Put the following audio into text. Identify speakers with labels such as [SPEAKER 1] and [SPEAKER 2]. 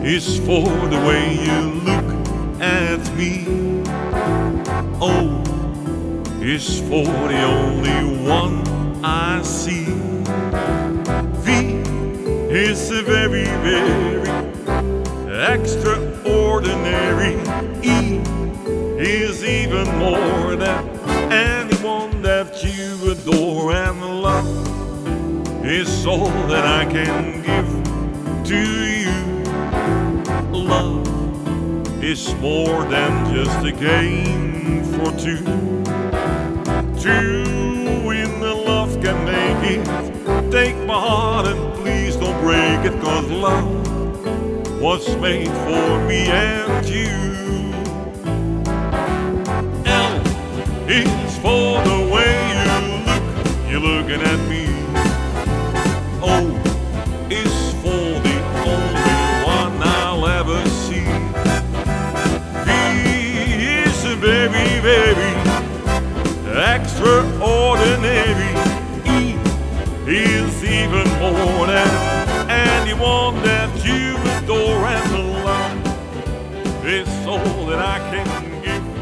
[SPEAKER 1] is for the way you look at me. O is for the only one I see. V is a very, very extraordinary. E is even more than anyone that you adore. And love is all that I can give to you. Love is more than just a game for two. Two in the love can make it. Take my heart and please don't break it, 'cause love was made for me and you. L is for the way you look, you're looking at me. O is for the only one I'll ever see. V is a very, very extraordinary. E is even more than anyone that you adore. And love is all that I can give